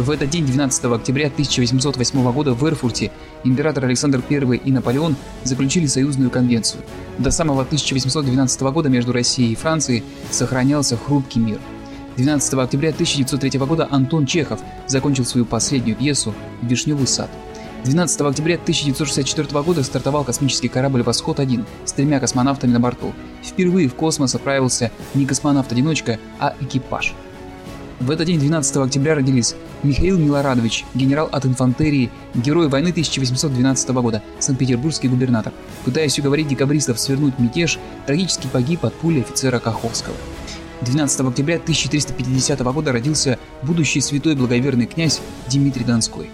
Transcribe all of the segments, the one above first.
В этот день, 12 октября 1808 года, в Эрфурте император Александр I и Наполеон заключили союзную конвенцию. До самого 1812 года между Россией и Францией сохранялся хрупкий мир. 12 октября 1903 года Антон Чехов закончил свою последнюю пьесу «Вишневый сад». 12 октября 1964 года стартовал космический корабль «Восход-1» с 3 космонавтами на борту. Впервые в космос отправился не космонавт-одиночка, а экипаж. В этот день, 12 октября, родились Михаил Милорадович, генерал от инфантерии, герой войны 1812 года, санкт-петербургский губернатор. Пытаясь уговорить декабристов свернуть мятеж, трагически погиб от пули офицера Каховского. 12 октября 1350 года родился будущий святой благоверный князь Дмитрий Донской.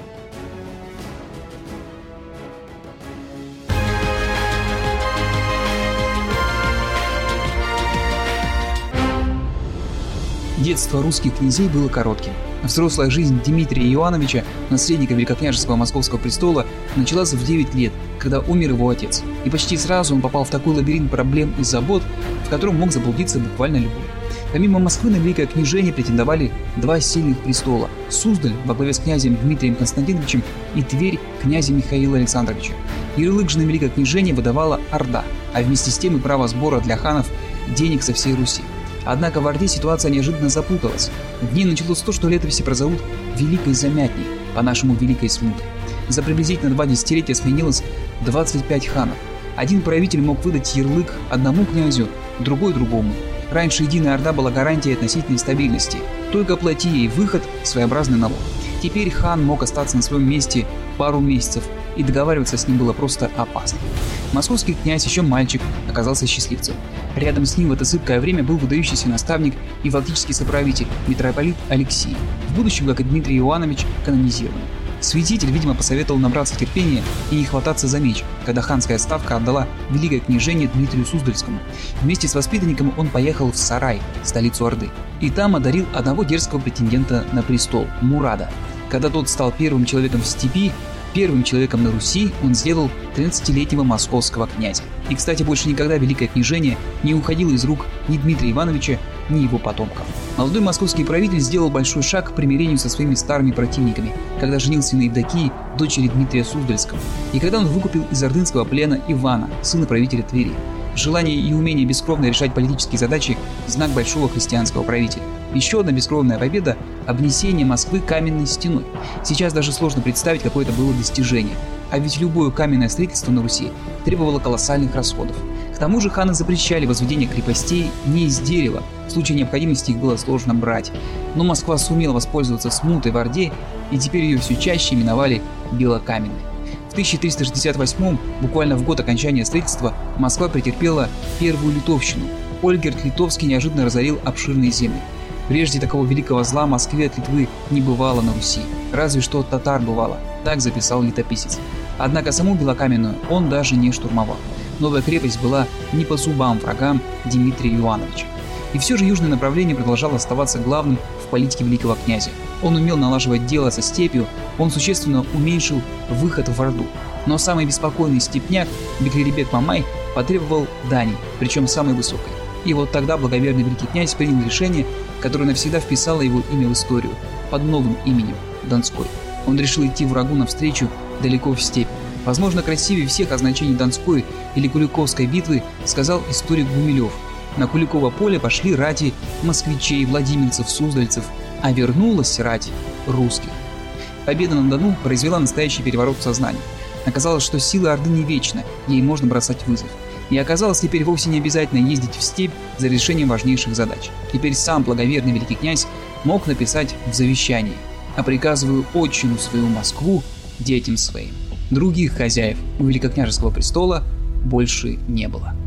Детство русских князей было коротким. Взрослая жизнь Дмитрия Иоановича, наследника великокняжеского московского престола, началась в 9 лет, когда умер его отец. И почти сразу он попал в такой лабиринт проблем и забот, в котором мог заблудиться буквально любой. Помимо Москвы на Великое княжение претендовали 2 сильных престола – Суздаль во главе с князем Дмитрием Константиновичем и Тверь князя Михаила Александровича. Ярлык же на Великое княжение выдавала Орда, а вместе с тем и право сбора для ханов денег со всей Руси. Однако в Орде ситуация неожиданно запуталась. В ней началось то, что летописи прозовут «Великой Замятней», по-нашему «Великой Смутой». За приблизительно 2 десятилетия сменилось 25 ханов. Один правитель мог выдать ярлык одному князю, другой другому. Раньше единая Орда была гарантией относительной стабильности. Только плати ей выход – своеобразный налог. Теперь хан мог остаться на своем месте пару месяцев, и договариваться с ним было просто опасно. Московский князь, еще мальчик, оказался счастливцем. Рядом с ним в это зыбкое время был выдающийся наставник и фактически соправитель, митрополит Алексий, в будущем, как и Дмитрий Иоанович, канонизированный. Святитель, видимо, посоветовал набраться терпения и не хвататься за меч, когда ханская ставка отдала Великое княжение Дмитрию Суздальскому. Вместе с воспитанником он поехал в Сарай, столицу Орды, и там одарил одного дерзкого претендента на престол – Мурада. Когда тот стал первым человеком в степи, первым человеком на Руси, он сделал 13-летнего московского князя. И, кстати, больше никогда Великое княжение не уходило из рук ни Дмитрия Ивановича, ни его потомков. Молодой московский правитель сделал большой шаг к примирению со своими старыми противниками, когда женился на Евдокии, дочери Дмитрия Суздальского, и когда он выкупил из ордынского плена Ивана, сына правителя Твери. Желание и умение бескровно решать политические задачи – знак большого христианского правителя. Еще одна бескровная победа – обнесение Москвы каменной стеной. Сейчас даже сложно представить, какое это было достижение. А ведь любое каменное строительство на Руси требовало колоссальных расходов. К тому же ханы запрещали возведение крепостей не из дерева, в случае необходимости их было сложно брать. Но Москва сумела воспользоваться смутой в Орде, и теперь ее все чаще именовали Белокаменной. В 1368, буквально в год окончания строительства, Москва претерпела первую литовщину. Ольгерд Литовский неожиданно разорил обширные земли. Прежде такого великого зла Москве от Литвы не бывало на Руси, разве что от татар бывало, так записал летописец. Однако саму Белокаменную он даже не штурмовал. Новая крепость была не по зубам врагам Дмитрия Иоановича. И все же южное направление продолжало оставаться главным в политике великого князя. Он умел налаживать дело со степью, он существенно уменьшил выход в Орду. Но самый беспокойный степняк Беклеребек Мамай потребовал дани, причем самой высокой. И вот тогда благоверный великий князь принял решение, которое навсегда вписало его имя в историю, под новым именем – Донской. Он решил идти врагу навстречу далеко в степь. Возможно, красивее всех о значении Донской или Куликовской битвы сказал историк Гумилев. На Куликово поле пошли рати москвичей, владимирцев, суздальцев, а вернулась рать русских. Победа на Дону произвела настоящий переворот в сознании. Оказалось, что сила Орды не вечна, ей можно бросать вызов. И оказалось, теперь вовсе не обязательно ездить в степь за решением важнейших задач. Теперь сам благоверный великий князь мог написать в завещании: «А приказываю отчину свою Москву детям своим». Других хозяев у великокняжеского престола больше не было.